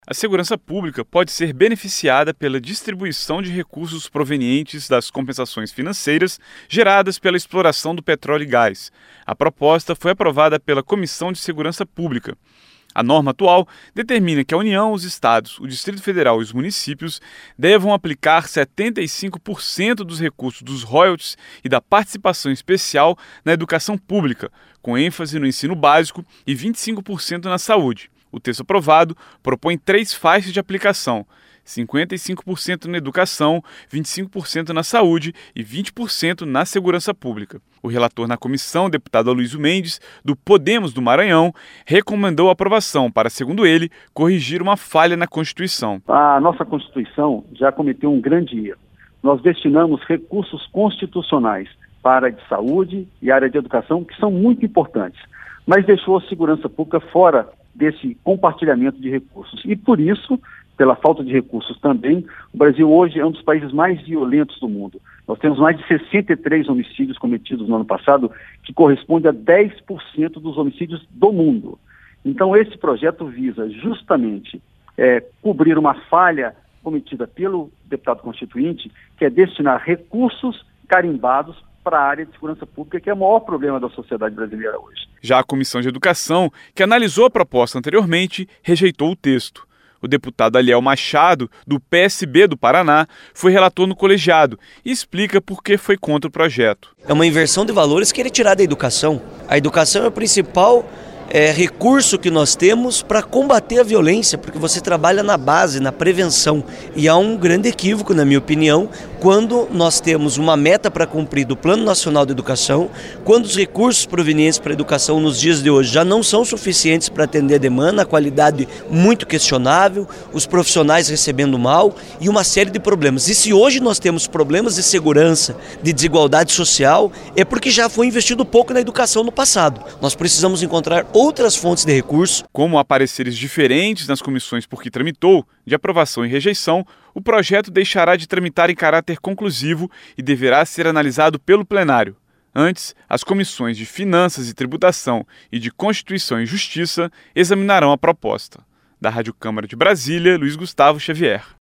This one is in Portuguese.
A segurança pública pode ser beneficiada pela distribuição de recursos provenientes das compensações financeiras geradas pela exploração do petróleo e gás. A proposta foi aprovada pela Comissão de Segurança Pública. A norma atual determina que a União, os estados, o Distrito Federal e os municípios devam aplicar 75% dos recursos dos royalties e da participação especial na educação pública, com ênfase no ensino básico, e 25% na saúde. O texto aprovado propõe 3 faixas de aplicação: 55% na educação, 25% na saúde e 20% na segurança pública. O relator na comissão, deputado Aloysio Mendes, do Podemos do Maranhão, recomendou a aprovação para, segundo ele, corrigir uma falha na Constituição. A nossa Constituição já cometeu um grande erro. Nós destinamos recursos constitucionais para a área de saúde e a área de educação, que são muito importantes, mas deixou a segurança pública fora desse compartilhamento de recursos. E por isso, pela falta de recursos também, o Brasil hoje é um dos países mais violentos do mundo. Nós temos mais de 63 homicídios cometidos no ano passado, que corresponde a 10% dos homicídios do mundo. Então esse projeto visa justamente cobrir uma falha cometida pelo deputado constituinte, que é destinar recursos carimbados para a área de segurança pública, que é o maior problema da sociedade brasileira hoje. Já a Comissão de Educação, que analisou a proposta anteriormente, rejeitou o texto. O deputado Aliel Machado, do PSB do Paraná, foi relator no colegiado e explica por que foi contra o projeto. É uma inversão de valores querer tirar da educação. A educação é o principal recurso que nós temos para combater a violência, porque você trabalha na base, na prevenção. E há um grande equívoco, na minha opinião, quando nós temos uma meta para cumprir do Plano Nacional de Educação, quando os recursos provenientes para a educação nos dias de hoje já não são suficientes para atender a demanda, a qualidade muito questionável, os profissionais recebendo mal e uma série de problemas. E se hoje nós temos problemas de segurança, de desigualdade social, é porque já foi investido pouco na educação no passado. Nós precisamos encontrar outras fontes de recursos. Como há pareceres diferentes nas comissões por que tramitou, de aprovação e rejeição, o projeto deixará de tramitar em caráter conclusivo e deverá ser analisado pelo plenário. Antes, as comissões de Finanças e Tributação e de Constituição e Justiça examinarão a proposta. Da Rádio Câmara de Brasília, Luiz Gustavo Xavier.